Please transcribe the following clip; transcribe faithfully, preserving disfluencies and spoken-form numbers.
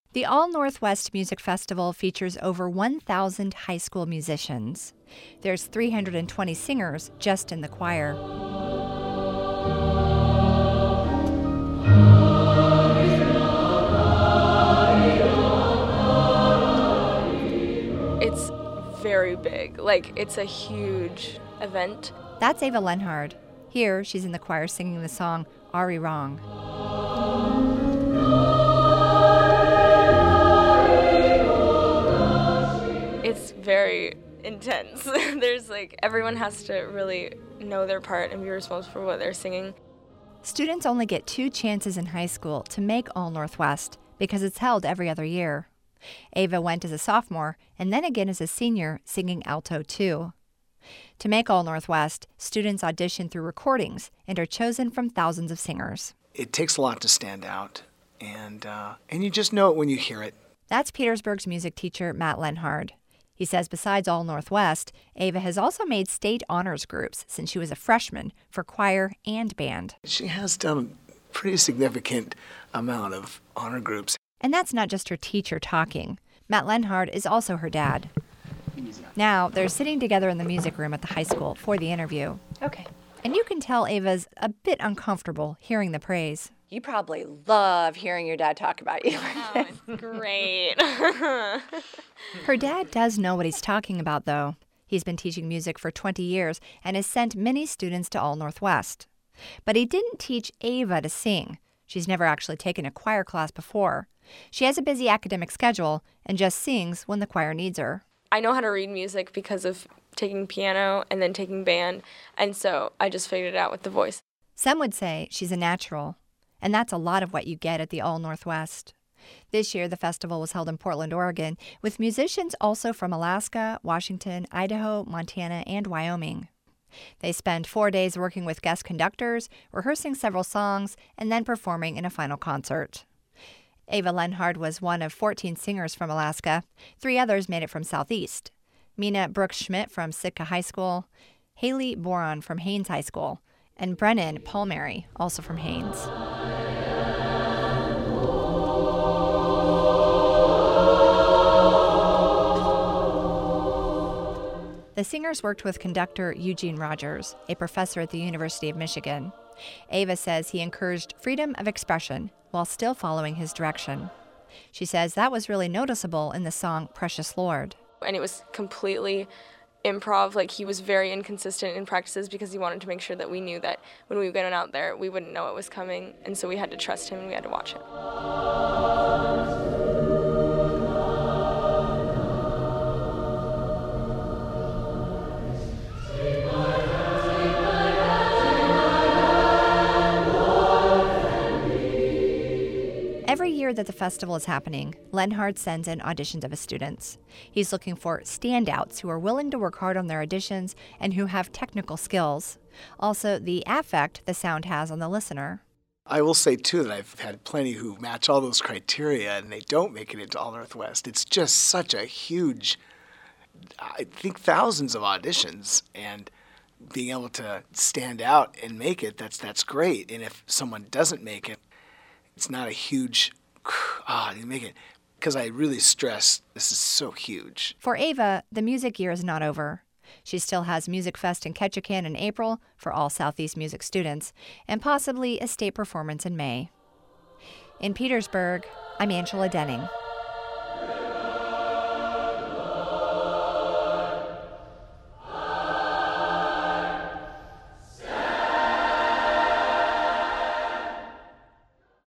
The All Northwest Music Festival features over one thousand high school musicians. There's three hundred twenty singers just in the choir. It's very big. Like, it's a huge event. That's Ava Lenhard. Here, she's in the choir singing the song Ari Wrong. It's very intense. There's like, everyone has to really know their part and be responsible for what they're singing. Students only get two chances in high school to make All Northwest because it's held every other year. Ava went as a sophomore and then again as a senior singing alto too. To make All Northwest, students audition through recordings and are chosen from thousands of singers. It takes a lot to stand out, and uh, and you just know it when you hear it. That's Petersburg's music teacher, Matt Lenhard. He says besides All Northwest, Ava has also made state honors groups since she was a freshman for choir and band. She has done a pretty significant amount of honor groups. And that's not just her teacher talking. Matt Lenhard is also her dad. Now, they're sitting together in the music room at the high school for the interview. Okay. And you can tell Ava's a bit uncomfortable hearing the praise. You probably love hearing your dad talk about you. Oh, it's great. Her dad does know what he's talking about, though. He's been teaching music for twenty years and has sent many students to All Northwest. But he didn't teach Ava to sing. She's never actually taken a choir class before. She has a busy academic schedule and just sings when the choir needs her. I know how to read music because of taking piano and then taking band, and so I just figured it out with the voice. Some would say she's a natural, and that's a lot of what you get at the All Northwest. This year, the festival was held in Portland, Oregon, with musicians also from Alaska, Washington, Idaho, Montana, and Wyoming. They spend four days working with guest conductors, rehearsing several songs, and then performing in a final concert. Ava Lenhard was one of fourteen singers from Alaska. Three others made it from Southeast. Mina Brooks Schmidt from Sitka High School, Haley Boron from Haines High School, and Brennan Palmieri, also from Haines. The singers worked with conductor Eugene Rogers, a professor at the University of Michigan. Ava says he encouraged freedom of expression while still following his direction. She says that was really noticeable in the song Precious Lord. And it was completely improv. Like, he was very inconsistent in practices because he wanted to make sure that we knew that when we went out there, we wouldn't know it was coming. And so we had to trust him and we had to watch him. Every year that the festival is happening, Lenhard sends in auditions of his students. He's looking for standouts who are willing to work hard on their auditions and who have technical skills. Also, the affect the sound has on the listener. I will say, too, that I've had plenty who match all those criteria and they don't make it into All Northwest. It's just such a huge, I think, thousands of auditions, and being able to stand out and make it, that's that's great. And if someone doesn't make it, it's not a huge, ah, oh, I didn't make it, because I really stress this is so huge. For Ava, the music year is not over. She still has Music Fest in Ketchikan in April for all Southeast music students, and possibly a state performance in May. In Petersburg, I'm Angela Denning.